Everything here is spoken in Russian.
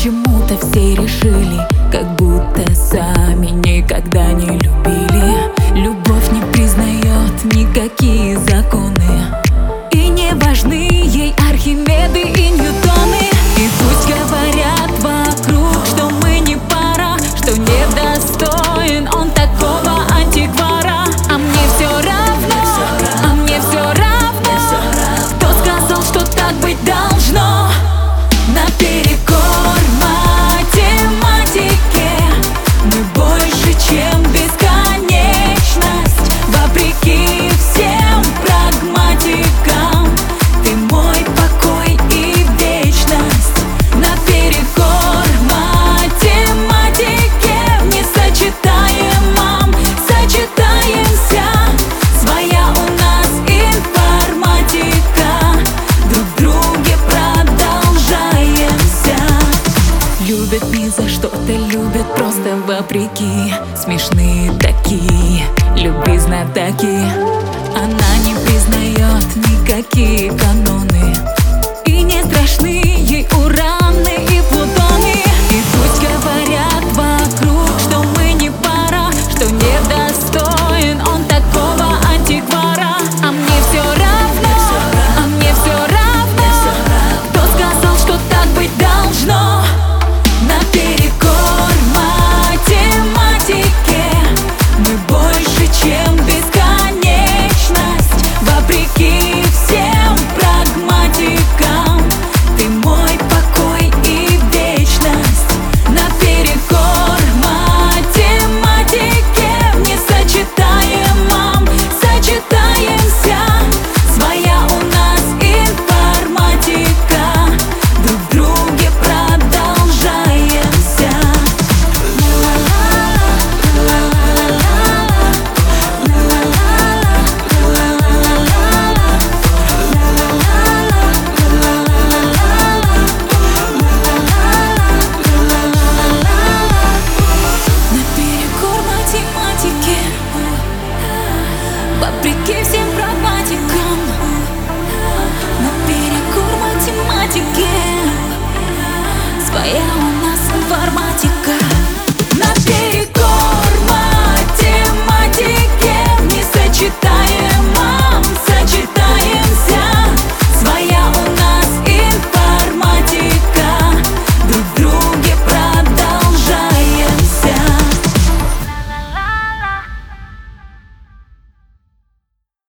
почему-то все решили, как будто сами никогда не любили. Любовь не признает никакие законы, и не важны ей Архимеды и Ньютоны. И пусть говорят вокруг, что мы не пара, что недостоин он такого антиквара. А мне все равно, а мне все равно, кто сказал, что так быть должно. Наперекор математике мы больше, чем бесконечность. Вопреки всем прагматикам ты мой покой и вечность. Наперекор математике в несочетаемом сочетаемся. Своя у нас информатика, друг в друге продолжаемся. Любят не за что-то, любят просто вопреки. Смешные такие, любви знатоки. Она не признает никакие каноны,